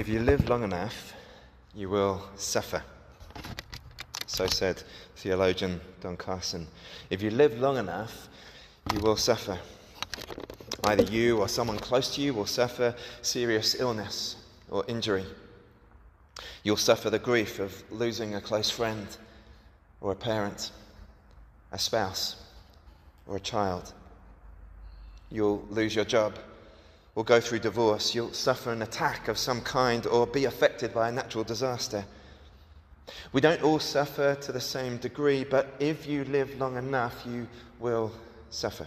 you live long enough, you will suffer. So said theologian Don Carson. If you live long enough, you will suffer. Either you or someone close to you will suffer serious illness or injury. You'll suffer the grief of losing a close friend or a parent, a spouse or a child. You'll lose your job or go through divorce. You'll suffer an attack of some kind or be affected by a natural disaster. We don't all suffer to the same degree, but if you live long enough, you will suffer.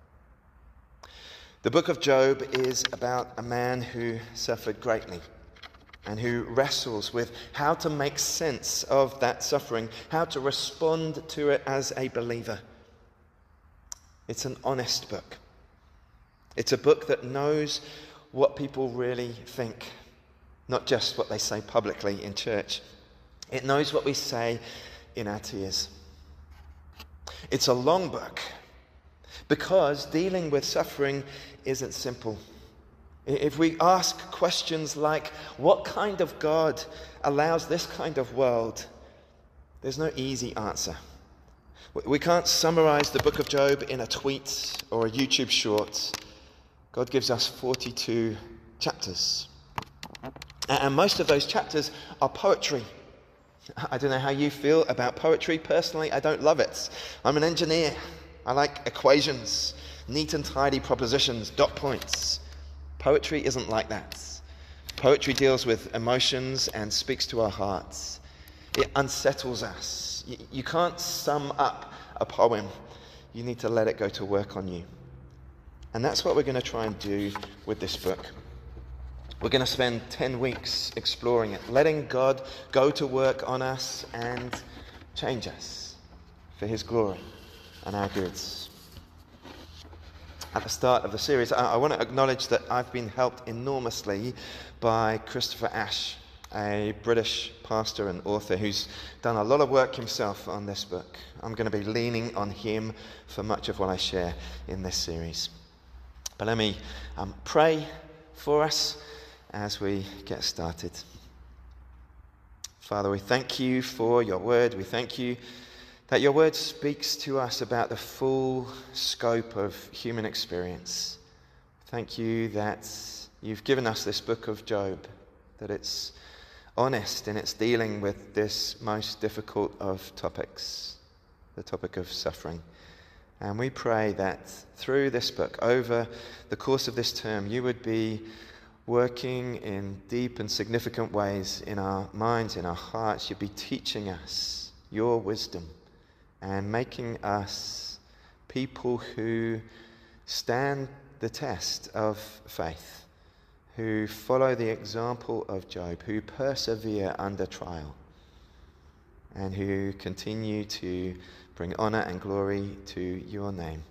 The book of Job is about a man who suffered greatly and who wrestles with how to make sense of that suffering, how to respond to it as a believer. It's an honest book. It's a book that knows what people really think, not just what they say publicly in church. It knows what we say in our tears. It's a long book because dealing with suffering isn't simple. If we ask questions like, what kind of God allows this kind of world? There's no easy answer. We can't summarize the book of Job in a tweet or a YouTube short. God gives us 42 chapters. And most of those chapters are poetry. I don't know how you feel about poetry. Personally, I don't love it. I'm an engineer. I like equations, neat and tidy propositions, dot points. Poetry isn't like that. Poetry deals with emotions and speaks to our hearts. It unsettles us. You can't sum up a poem. You need to let it go to work on you. And that's what we're going to try and do with this book. We're going to spend 10 weeks exploring it, letting God go to work on us and change us for his glory and our goods. At the start of the series, I want to acknowledge that I've been helped enormously by Christopher Ash, a British pastor and author who's done a lot of work himself on this book. I'm going to be leaning on him for much of what I share in this series. But let me pray for us as we get started. Father, we thank you for your word. We thank you that your word speaks to us about the full scope of human experience. Thank you that you've given us this book of Job, that it's honest in its dealing with this most difficult of topics, the topic of suffering. And we pray that through this book, over the course of this term, you would be working in deep and significant ways in our minds, in our hearts. You'd be teaching us your wisdom and making us people who stand the test of faith, who follow the example of Job, who persevere under trial, and who continue to bring honor and glory to your name.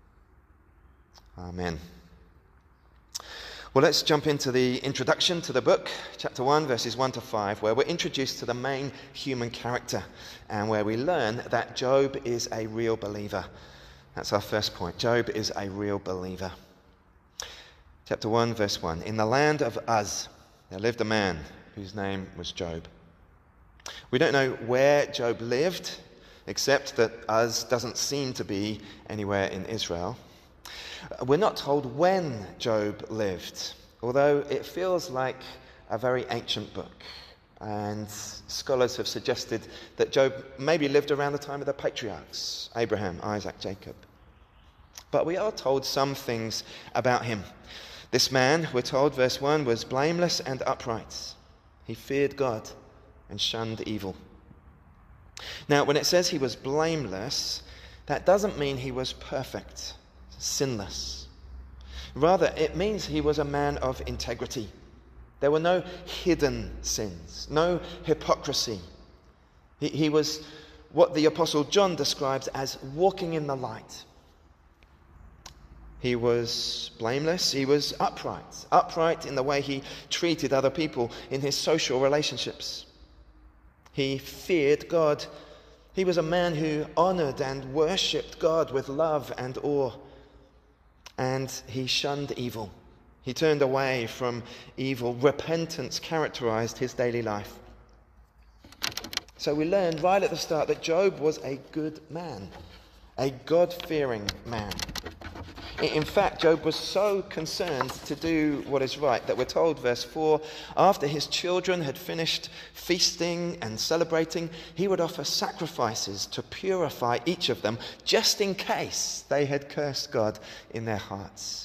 Amen. Well, let's jump into the introduction to the book, chapter 1, verses 1 to 5, where we're introduced to the main human character and where we learn that Job is a real believer. That's our first point. Job is a real believer. Chapter 1, verse 1. In the land of Uz, there lived a man whose name was Job. We don't know where Job lived, except that Uz doesn't seem to be anywhere in Israel. We're not told when Job lived, although it feels like a very ancient book. And scholars have suggested that Job maybe lived around the time of the patriarchs, Abraham, Isaac, Jacob. But we are told some things about him. This man, we're told, verse 1, was blameless and upright. He feared God and shunned evil. Now, when it says he was blameless, that doesn't mean he was perfect, sinless. Rather, it means he was a man of integrity. There were no hidden sins, no hypocrisy. He was what the Apostle John describes as walking in the light. He was blameless. He was upright in the way he treated other people in his social relationships. He feared God. He was a man who honored and worshipped God with love and awe. And he shunned evil. He turned away from evil. Repentance characterized his daily life. So we learned right at the start that Job was a good man, a God-fearing man. In fact, Job was so concerned to do what is right that we're told, verse 4, after his children had finished feasting and celebrating, he would offer sacrifices to purify each of them, just in case they had cursed God in their hearts.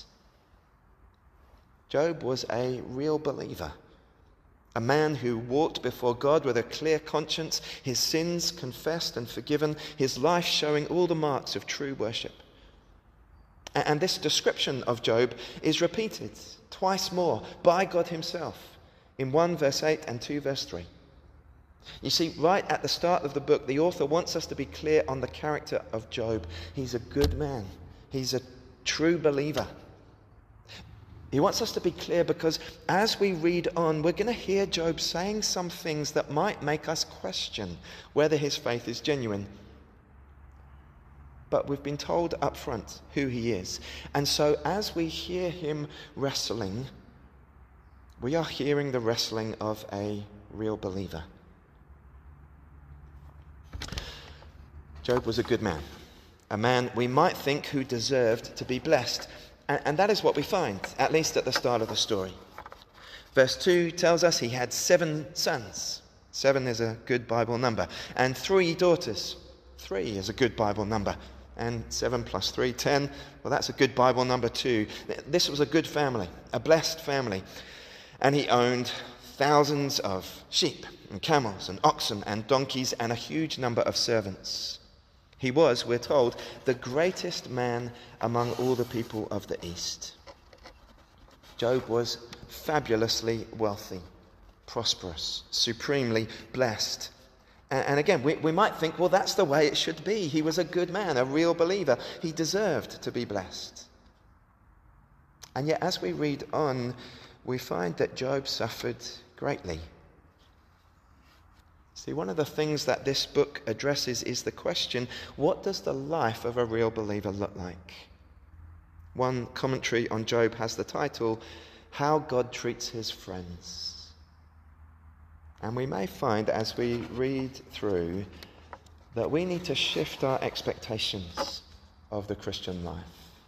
Job was a real believer, a man who walked before God with a clear conscience, his sins confessed and forgiven, his life showing all the marks of true worship. And this description of Job is repeated twice more by God himself in 1 verse 8 and 2 verse 3. You see, right at the start of the book, the author wants us to be clear on the character of Job. He's a good man. He's a true believer. He wants us to be clear because as we read on, we're going to hear Job saying some things that might make us question whether his faith is genuine. But we've been told up front who he is. And so as we hear him wrestling, we are hearing the wrestling of a real believer. Job was a good man. A man we might think who deserved to be blessed. And that is what we find, at least at the start of the story. Verse 2 tells us he had 7 sons. 7 is a good Bible number. And 3 daughters. 3 is a good Bible number. And 7 plus 3, 10. Well, that's a good Bible number too. This was a good family, a blessed family. And he owned thousands of sheep and camels and oxen and donkeys and a huge number of servants. He was, we're told, the greatest man among all the people of the East. Job was fabulously wealthy, prosperous, supremely blessed. And again, we might think, well, that's the way it should be. He was a good man, a real believer. He deserved to be blessed. And yet, as we read on, we find that Job suffered greatly. See, one of the things that this book addresses is the question, what does the life of a real believer look like? One commentary on Job has the title, How God Treats His Friends. And we may find as we read through that we need to shift our expectations of the Christian life.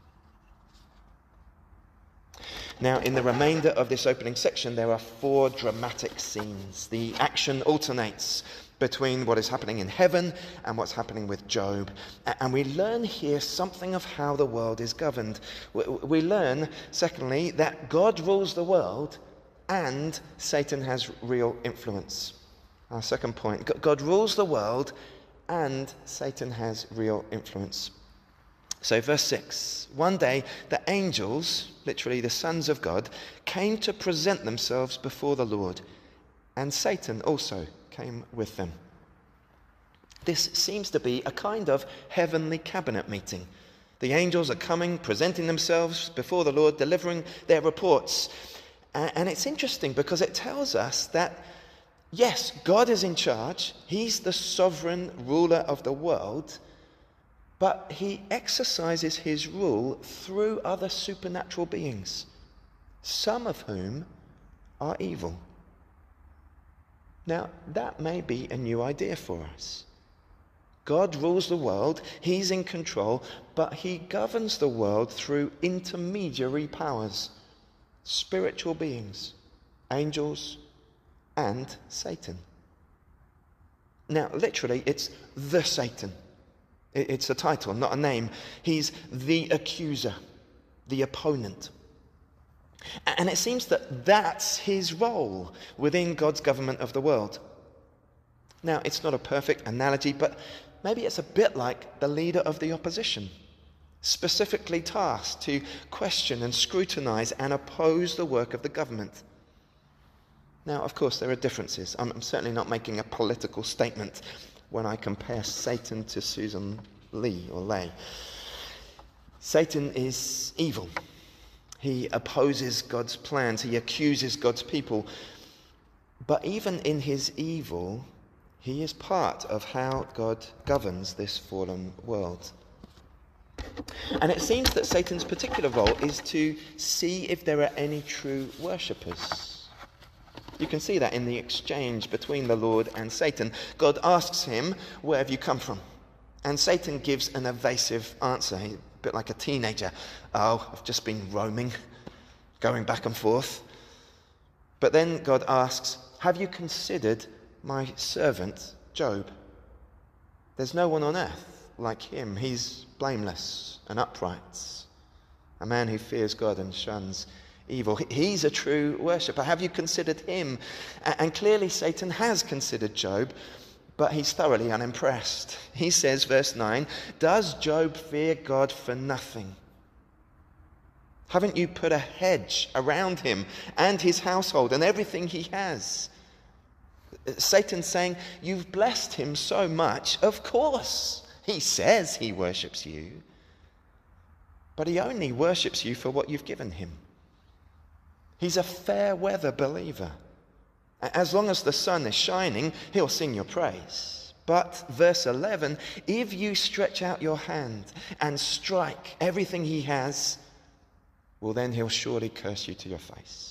Now, in the remainder of this opening section, there are 4 dramatic scenes. The action alternates between what is happening in heaven and what's happening with Job. And we learn here something of how the world is governed. We learn, secondly, that God rules the world and Satan has real influence. Our second point, God rules the world and Satan has real influence. So verse 6, one day the angels, literally the sons of God, came to present themselves before the Lord, and Satan also came with them. This seems to be a kind of heavenly cabinet meeting. The angels are coming, presenting themselves before the Lord, delivering their reports. And it's interesting because it tells us that, yes, God is in charge. He's the sovereign ruler of the world. But he exercises his rule through other supernatural beings, some of whom are evil. Now, that may be a new idea for us. God rules the world, he's in control, but he governs the world through intermediary powers, spiritual beings, angels, and Satan. Now, literally, it's the Satan. It's a title, not a name. He's the accuser, the opponent. And it seems that that's his role within God's government of the world. Now, it's not a perfect analogy, but maybe it's a bit like the leader of the opposition, specifically tasked to question and scrutinize and oppose the work of the government. Now, of course, there are differences. I'm certainly not making a political statement when I compare Satan to Susan Lee or Lay. Satan is evil. He opposes God's plans. He accuses God's people. But even in his evil, he is part of how God governs this fallen world. And it seems that Satan's particular role is to see if there are any true worshippers. You can see that in the exchange between the Lord and Satan. God asks him, "Where have you come from?" And Satan gives an evasive answer, a bit like a teenager. "Oh, I've just been roaming, going back and forth." But then God asks, "Have you considered my servant Job? There's no one on earth like him. He's blameless and upright, a man who fears God and shuns evil. He's a true worshipper. Have you considered him?" And clearly Satan has considered Job, but he's thoroughly unimpressed. He says, verse 9, "Does Job fear God for nothing? Haven't you put a hedge around him and his household and everything he has?" Satan's saying, "You've blessed him so much. Of course, he says he worships you, but he only worships you for what you've given him. He's a fair weather believer. As long as the sun is shining, he'll sing your praise. But, verse 11, if you stretch out your hand and strike everything he has, well, then he'll surely curse you to your face."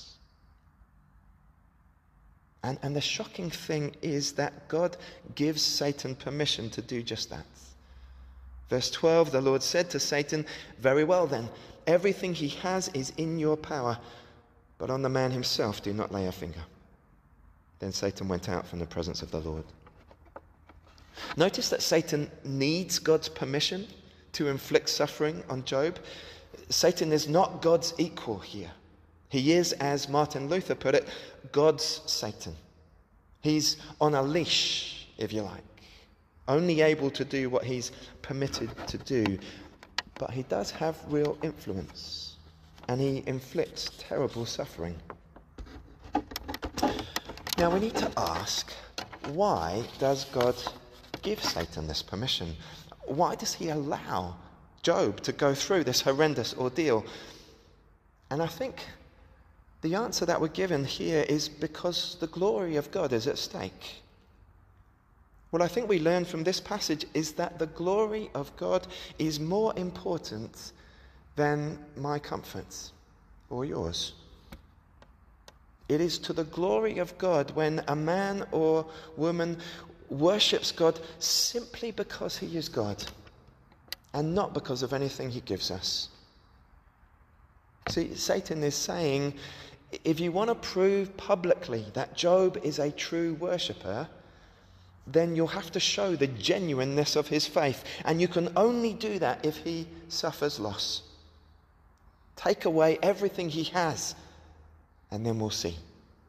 And the shocking thing is that God gives Satan permission to do just that. Verse 12, the Lord said to Satan, "Very well then, everything he has is in your power, but on the man himself do not lay a finger." Then Satan went out from the presence of the Lord. Notice that Satan needs God's permission to inflict suffering on Job. Satan is not God's equal here. He is, as Martin Luther put it, God's Satan. He's on a leash, if you like, only able to do what he's permitted to do. But he does have real influence, and he inflicts terrible suffering. Now we need to ask, why does God give Satan this permission? Why does he allow Job to go through this horrendous ordeal? And I think the answer that we're given here is because the glory of God is at stake. What I think we learn from this passage is that the glory of God is more important than my comfort or yours. It is to the glory of God when a man or woman worships God simply because he is God and not because of anything he gives us. See, Satan is saying, if you want to prove publicly that Job is a true worshipper, then you'll have to show the genuineness of his faith. And you can only do that if he suffers loss. Take away everything he has, and then we'll see.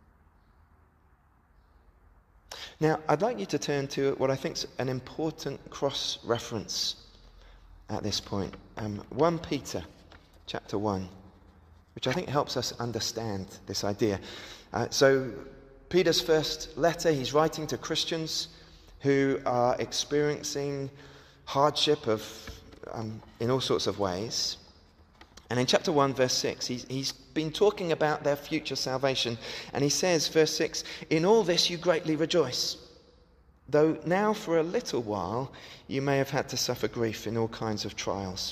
Now, I'd like you to turn to what I think is an important cross-reference at this point. 1 Peter chapter 1. Which I think helps us understand this idea. So Peter's first letter, he's writing to Christians who are experiencing hardship in all sorts of ways. And in chapter 1, verse 6, he's been talking about their future salvation. And he says, verse 6, "In all this you greatly rejoice, though now for a little while you may have had to suffer grief in all kinds of trials."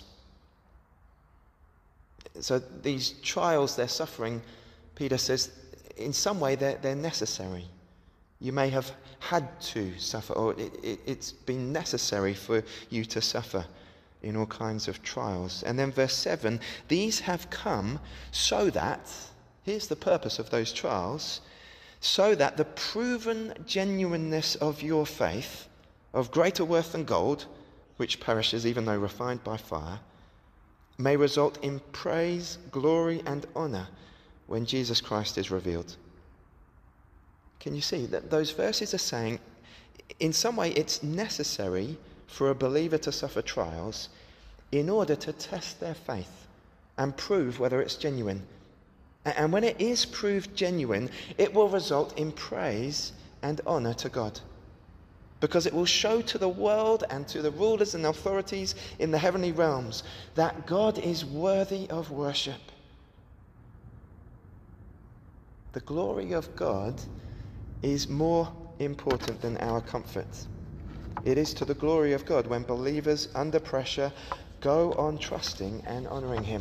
So these trials they're suffering, Peter says, in some way they're necessary. You may have had to suffer, or it's been necessary for you to suffer in all kinds of trials. And then verse 7, "These have come so that," here's the purpose of those trials, "so that the proven genuineness of your faith, of greater worth than gold, which perishes even though refined by fire, may result in praise, glory, and honor when Jesus Christ is revealed." Can you see that those verses are saying, in some way, it's necessary for a believer to suffer trials in order to test their faith and prove whether it's genuine. And when it is proved genuine, it will result in praise and honor to God, because it will show to the world and to the rulers and authorities in the heavenly realms that God is worthy of worship. The glory of God is more important than our comfort. It is to the glory of God when believers under pressure go on trusting and honouring him.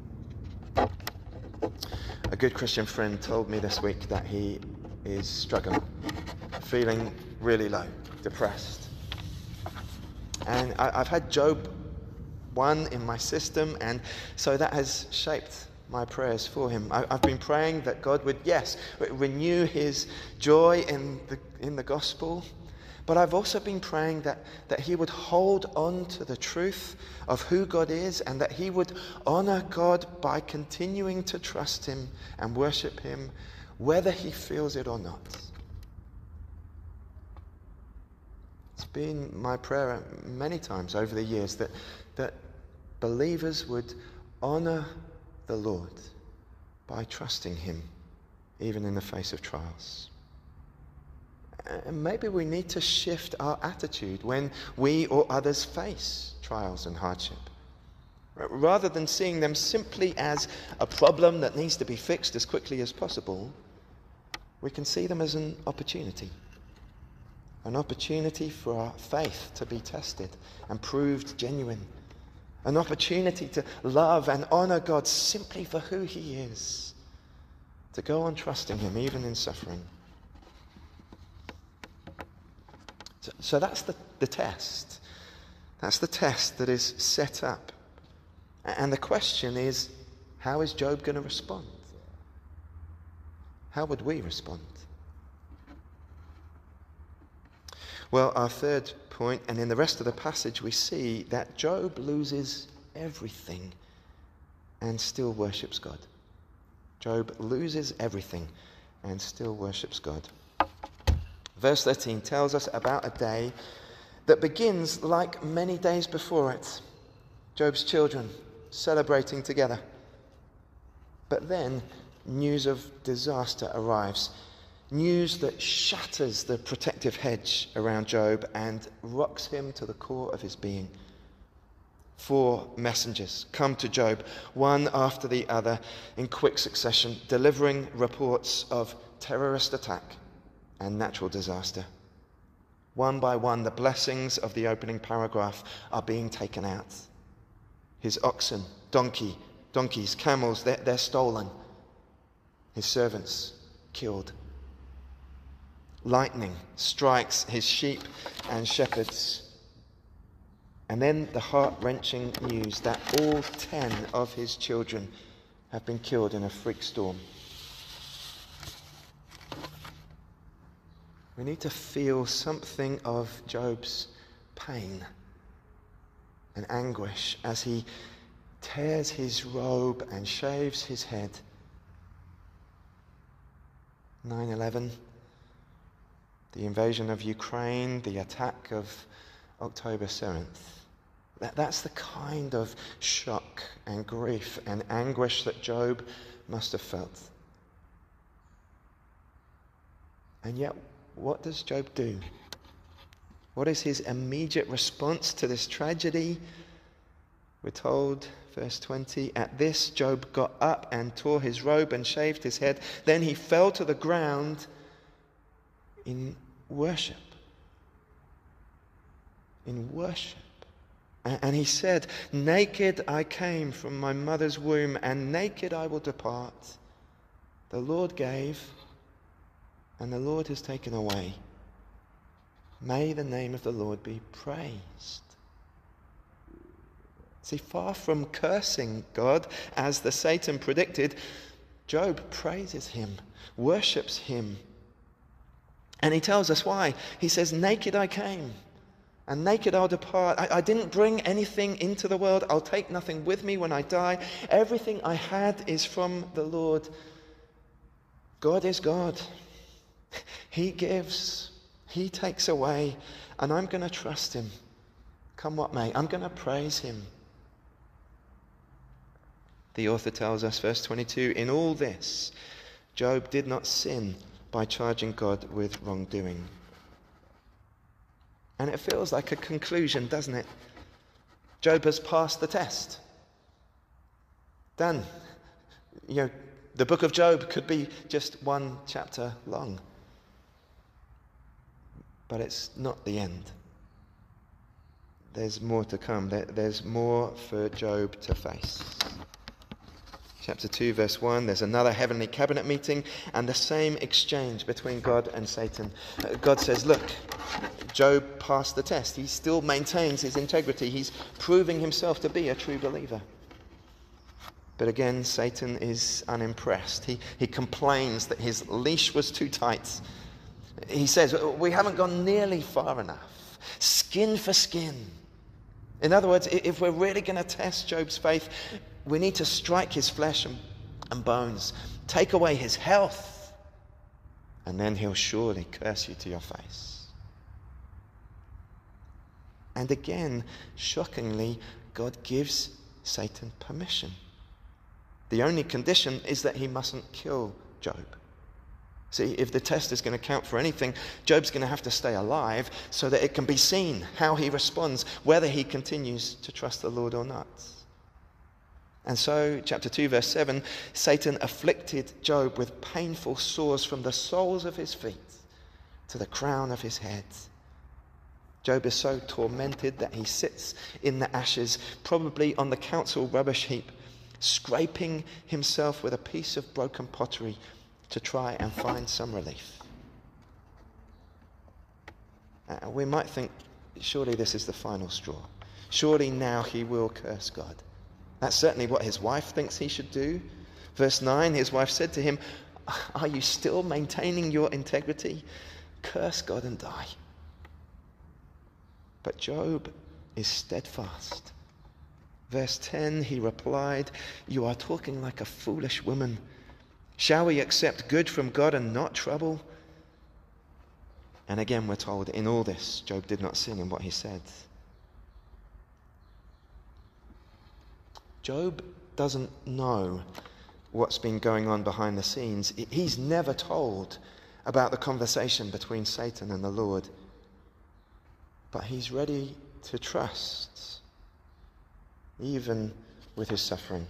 A good Christian friend told me this week that he is struggling, feeling really low, depressed. And I've had Job 1 in my system, and so that has shaped my prayers for him. I've been praying that God would, yes, renew his joy in the gospel, but I've also been praying that he would hold on to the truth of who God is, and that he would honour God by continuing to trust him and worship him, whether he feels it or not. It's been my prayer many times over the years that believers would honour the Lord by trusting him, even in the face of trials. And maybe we need to shift our attitude when we or others face trials and hardship. Rather than seeing them simply as a problem that needs to be fixed as quickly as possible, we can see them as an opportunity for our faith to be tested and proved genuine. An opportunity to love and honour God simply for who he is. To go on trusting him even in suffering. So that's the test. That's the test that is set up. And the question is, how is Job going to respond? How would we respond? Well, our third point, and in the rest of the passage we see that Job loses everything and still worships God. Job loses everything and still worships God. Verse 13 tells us about a day that begins like many days before it. Job's children celebrating together. But then news of disaster arrives. News that shatters the protective hedge around Job and rocks him to the core of his being. 4 messengers come to Job, one after the other in quick succession, delivering reports of terrorist attack and natural disaster. One by one, the blessings of the opening paragraph are being taken out. His oxen, donkeys, camels, they're stolen. His servants killed. Lightning strikes his sheep and shepherds. And then the heart-wrenching news that all 10 of his children have been killed in a freak storm. We need to feel something of Job's pain and anguish as he tears his robe and shaves his head. 9/11, the invasion of Ukraine, the attack of October 7th. That's the kind of shock and grief and anguish that Job must have felt. And yet, what does Job do? What is his immediate response to this tragedy? We're told, verse 20, at this Job got up and tore his robe and shaved his head. Then he fell to the ground in worship. In worship. And he said, naked I came from my mother's womb, and naked I will depart. The Lord gave, and the Lord has taken away. May the name of the Lord be praised. See, far from cursing God, as the Satan predicted, Job praises him, worships him. And he tells us why. He says, naked I came, and naked I'll depart. I didn't bring anything into the world. I'll take nothing with me when I die. Everything I had is from the Lord. God is God. He gives. He takes away. And I'm going to trust him. Come what may. I'm going to praise him. The author tells us, verse 22, in all this, Job did not sin by charging God with wrongdoing. And it feels like a conclusion, doesn't it? Job has passed the test. Done. The book of Job could be just one chapter long. But it's not the end. there's more to come. There's more for Job to face. Chapter 2, verse 1, there's another heavenly cabinet meeting and the same exchange between God and Satan. God says, look, Job passed the test. He still maintains his integrity. He's proving himself to be a true believer. But again, Satan is unimpressed. He complains that his leash was too tight. He says, we haven't gone nearly far enough. Skin for skin. In other words, if we're really going to test Job's faith, we need to strike his flesh and bones, take away his health, and then he'll surely curse you to your face. And again, shockingly, God gives Satan permission. The only condition is that he mustn't kill Job. See, if the test is going to count for anything, Job's going to have to stay alive so that it can be seen how he responds, whether he continues to trust the Lord or not. And so, chapter 2, verse 7, Satan afflicted Job with painful sores from the soles of his feet to the crown of his head. Job is so tormented that he sits in the ashes, probably on the council rubbish heap, scraping himself with a piece of broken pottery to try and find some relief. We might think, surely this is the final straw. Surely now he will curse God. That's certainly what his wife thinks he should do. Verse 9, his wife said to him, are you still maintaining your integrity? Curse God and die. But Job is steadfast. Verse 10, he replied, you are talking like a foolish woman. Shall we accept good from God and not trouble? And again we're told, in all this, Job did not sin in what he said. Job doesn't know what's been going on behind the scenes. He's never told about the conversation between Satan and the Lord. But he's ready to trust, even with his suffering.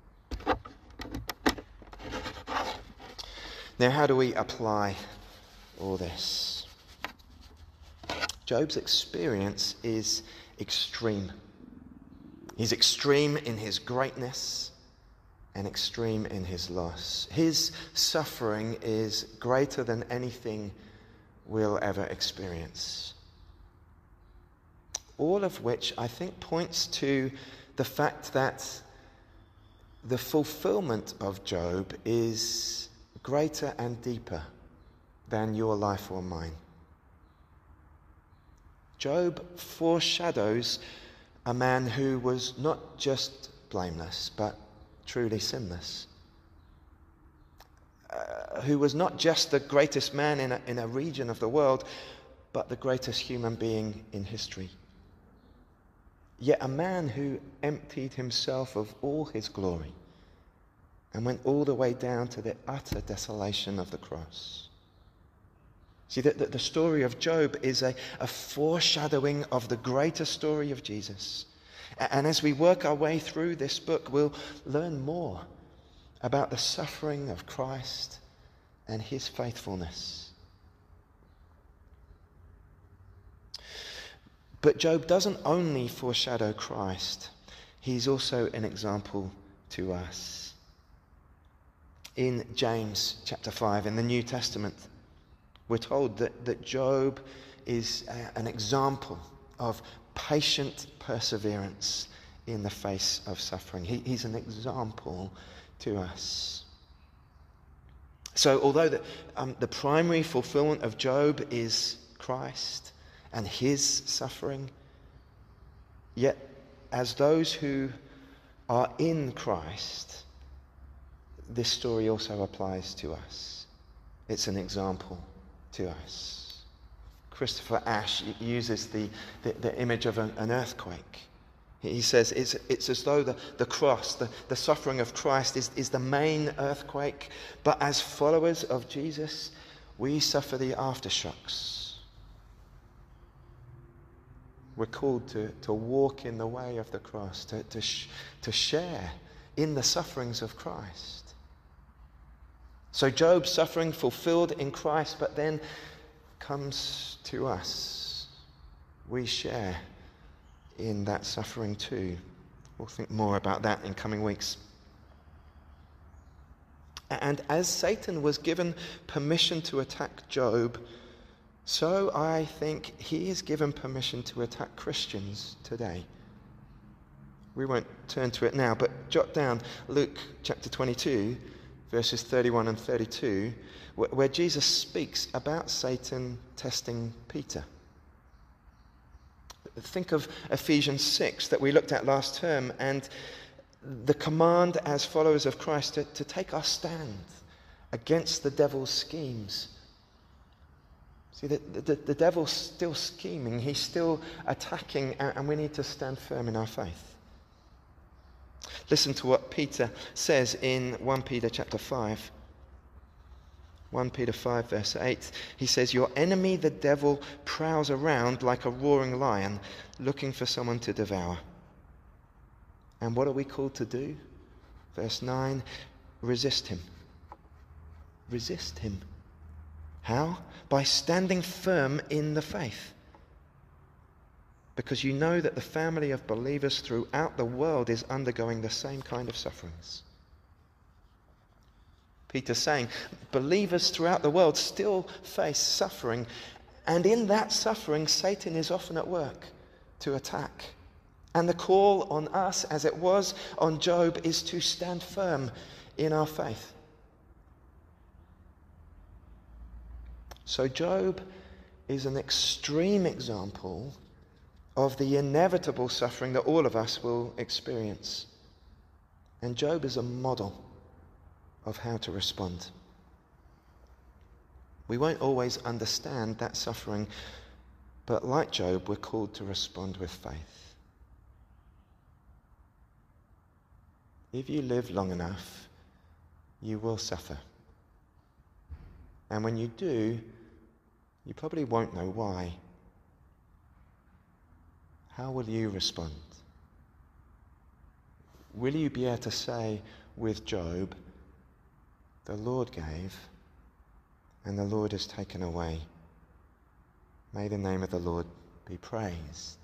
Now, how do we apply all this? Job's experience is extreme. He's extreme in his greatness and extreme in his loss. His suffering is greater than anything we'll ever experience. All of which I think points to the fact that the fulfillment of Job is greater and deeper than your life or mine. Job foreshadows a man who was not just blameless, but truly sinless. Who was not just the greatest man in a region of the world, but the greatest human being in history. Yet a man who emptied himself of all his glory and went all the way down to the utter desolation of the cross. See, the story of Job is a foreshadowing of the greater story of Jesus. And as we work our way through this book, we'll learn more about the suffering of Christ and his faithfulness. But Job doesn't only foreshadow Christ, he's also an example to us. In James chapter 5 in the New Testament, we're told that Job is an example of patient perseverance in the face of suffering. He's an example to us. So although the primary fulfillment of Job is Christ and his suffering, yet as those who are in Christ, this story also applies to us. It's an example to us. Christopher Ash uses the image of an earthquake. He says it's as though the cross, the suffering of Christ is the main earthquake, but as followers of Jesus, we suffer the aftershocks. We're called to walk in the way of the cross, to share in the sufferings of Christ. So Job's suffering fulfilled in Christ, but then comes to us. We share in that suffering too. We'll think more about that in coming weeks. And as Satan was given permission to attack Job, so I think he is given permission to attack Christians today. We won't turn to it now, but jot down Luke chapter 22, verses 31 and 32, where Jesus speaks about Satan testing Peter. Think of Ephesians 6 that we looked at last term, and the command as followers of Christ to take our stand against the devil's schemes. See, the devil's still scheming, he's still attacking, and we need to stand firm in our faith. Listen to what Peter says in 1 Peter chapter 5. 1 Peter 5 verse 8. He says, "Your enemy the devil prowls around like a roaring lion, looking for someone to devour." And what are we called to do? Verse 9, resist him. Resist him. How? By standing firm in the faith. Because you know that the family of believers throughout the world is undergoing the same kind of sufferings. Peter's saying believers throughout the world still face suffering, and in that suffering, Satan is often at work to attack. And the call on us, as it was on Job, is to stand firm in our faith. So Job is an extreme example of the inevitable suffering that all of us will experience. And Job is a model of how to respond. We won't always understand that suffering, but like Job, we're called to respond with faith. If you live long enough, you will suffer. And when you do, you probably won't know why. How will you respond? Will you be able to say with Job, "The Lord gave, and the Lord has taken away. May the name of the Lord be praised"?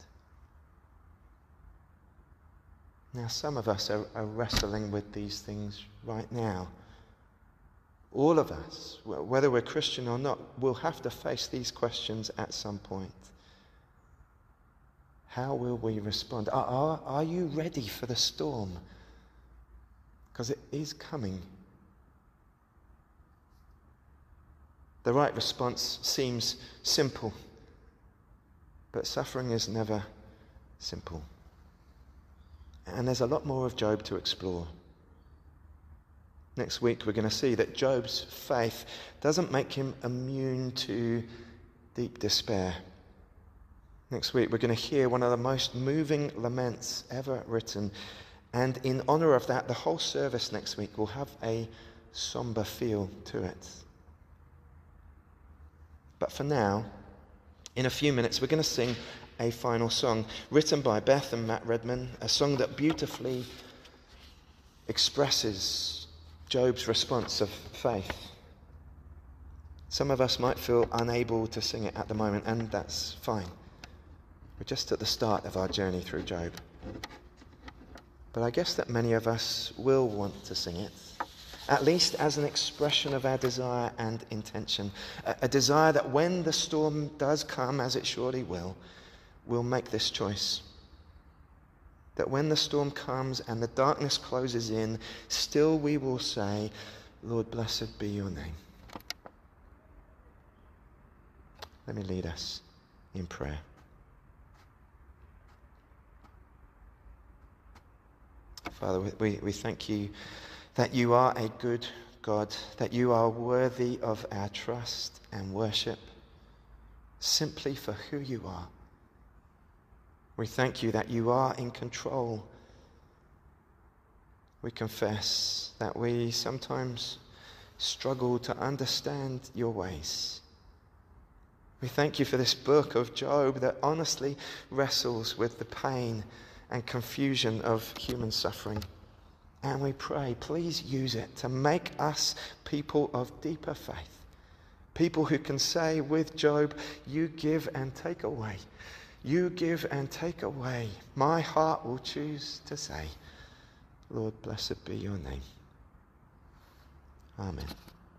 Now, some of us are wrestling with these things right now. All of us, whether we're Christian or not, will have to face these questions at some point. How will we respond? Are you ready for the storm? Because it is coming. The right response seems simple, but suffering is never simple. And there's a lot more of Job to explore. Next week we're going to see that Job's faith doesn't make him immune to deep despair. Next week we're going to hear one of the most moving laments ever written. And in honor of that, the whole service next week will have a somber feel to it. But for now, in a few minutes, we're going to sing a final song written by Beth and Matt Redman, a song that beautifully expresses Job's response of faith. Some of us might feel unable to sing it at the moment, and that's fine. We're just at the start of our journey through Job. But I guess that many of us will want to sing it, at least as an expression of our desire and intention. A desire that when the storm does come, as it surely will, we'll make this choice. That when the storm comes and the darkness closes in, still we will say, "Lord, blessed be your name." Let me lead us in prayer. Father, we thank you that you are a good God, that you are worthy of our trust and worship simply for who you are. We thank you that you are in control. We confess that we sometimes struggle to understand your ways. We thank you for this book of Job that honestly wrestles with the pain and confusion of human suffering. And we pray, please use it to make us people of deeper faith. People who can say with Job, you give and take away. You give and take away. My heart will choose to say, Lord, blessed be your name. Amen.